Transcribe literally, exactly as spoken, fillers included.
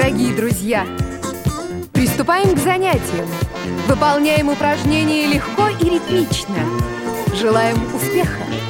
дорогие друзья! Приступаем к занятиям. Выполняем упражнения легко и ритмично. Желаем успеха!